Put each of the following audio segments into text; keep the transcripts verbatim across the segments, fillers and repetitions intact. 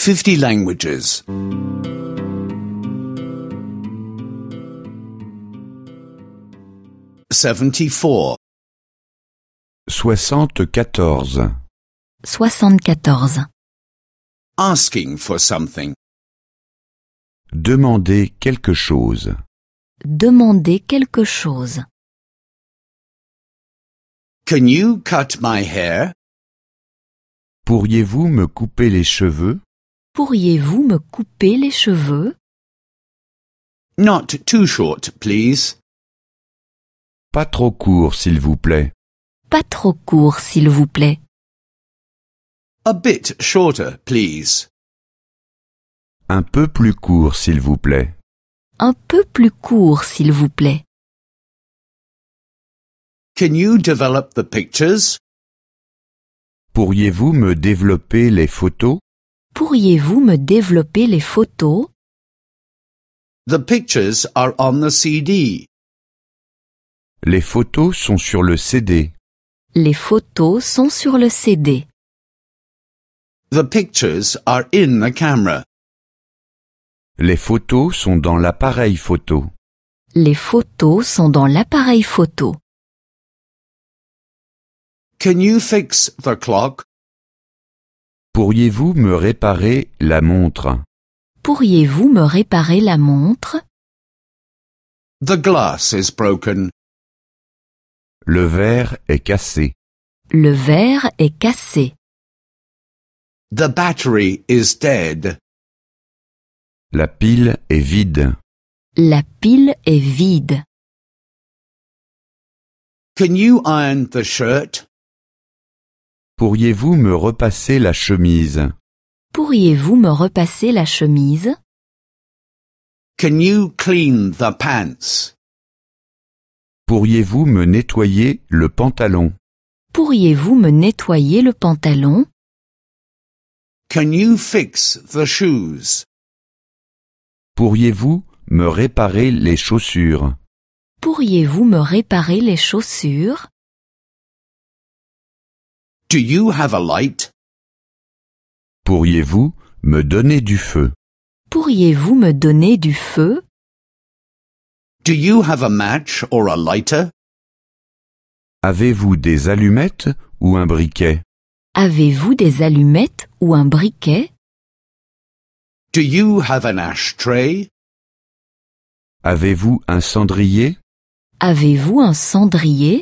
fifty languages. seventy-four. soixante-quatorze. soixante-quatorze. Asking for something. Demander quelque chose. Demander quelque chose. Can you cut my hair? Pourriez-vous me couper les cheveux? Pourriez-vous me couper les cheveux? Not too short, please. Pas trop court, s'il vous plaît. Pas trop court, s'il vous plaît. A bit shorter, please. Un peu plus court, s'il vous plaît. Un peu plus court, s'il vous plaît. Can you develop the pictures? Pourriez-vous me développer les photos? Pourriez-vous me développer les photos? The pictures are on the C D. Les photos sont sur le C D. Les photos sont sur le C D. The pictures are in the camera. Les photos sont dans l'appareil photo. Les photos sont dans l'appareil photo. Can you fix the clock? Pourriez-vous me réparer la montre? Pourriez-vous me réparer la montre? The glass is broken. Le verre est cassé. Le verre est cassé. The battery is dead. La pile est vide. La pile est vide. Can you iron the shirt? Pourriez-vous me repasser la chemise? Pourriez-vous me repasser la chemise? Can you clean the pants? Pourriez-vous me nettoyer le pantalon? Pourriez-vous me nettoyer le pantalon? Can you fix the shoes? Pourriez-vous me réparer les chaussures? Pourriez-vous me réparer les chaussures? Do you have a light? Pourriez-vous me donner du feu? Pourriez-vous me donner du feu? Do you have a match or a lighter? Avez-vous des allumettes ou un briquet? Avez-vous des allumettes ou un briquet? Do you have an ashtray? Avez-vous un cendrier? Avez-vous un cendrier?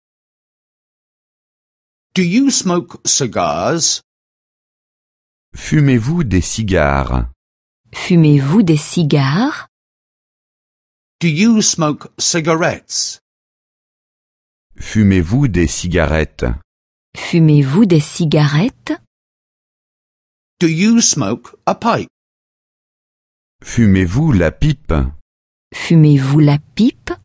Do you smoke cigars? Fumez-vous des cigares? Fumez-vous des cigares? Do you smoke cigarettes? Fumez-vous des cigarettes? Fumez-vous des cigarettes? Do you smoke a pipe? Fumez-vous la pipe? Fumez-vous la pipe?